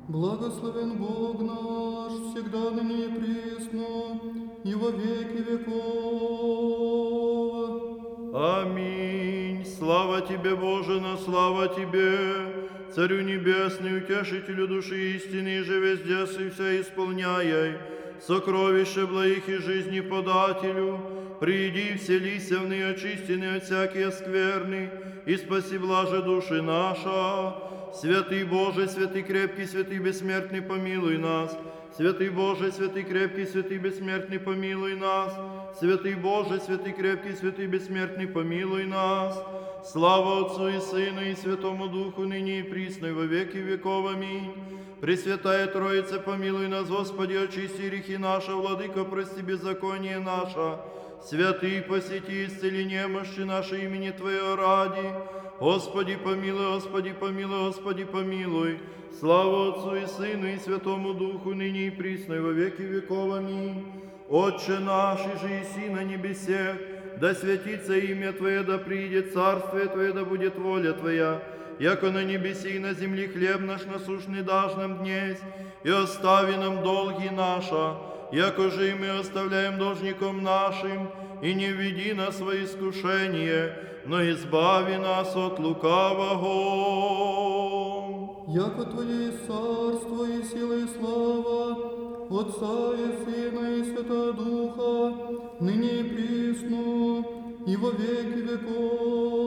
Благословен Бог наш, всегда ныне и присно, и во веки веков. Аминь. Слава Тебе, Боже, на слава Тебе, Царю Небесный, Утешителю души истины, же везде и вся исполняй, сокровище благих и жизни подателю, приди, вселися в ны, очистины от всякие скверны, и спаси блаже души наша. Святый Боже, святый крепкий, святый бессмертный, помилуй нас. Святый Боже, святый крепкий, святый бессмертный, помилуй нас. Святый Боже, святый крепкий, святый бессмертный, помилуй нас. Слава Отцу и Сыну и Святому Духу, ныне и присно, и во веки веков. Аминь. Пресвятая Троица, помилуй нас, Господи, очисти грехи наши, Владыка, прости беззаконие наше. Святый, посети, исцели немощи наши имени Твое ради. Господи, помилуй, Господи, помилуй, Господи, помилуй. Слава Отцу и Сыну и Святому Духу, ныне и присно, и во веки веков. Аминь. Отче наш, же еси на небесе, да святится имя Твое, да приидет царствие Твое, да будет воля Твоя, яко на небеси и на земле хлеб наш насущный дашь нам днесь, и остави нам долги наши, яко же и мы оставляем должником нашим, и не введи нас во искушение, но избави нас от лукавого. Яко Твое есть царство и сила и слава, Отца и Сына и Святого Духа, ныне и присно, и во веки веков.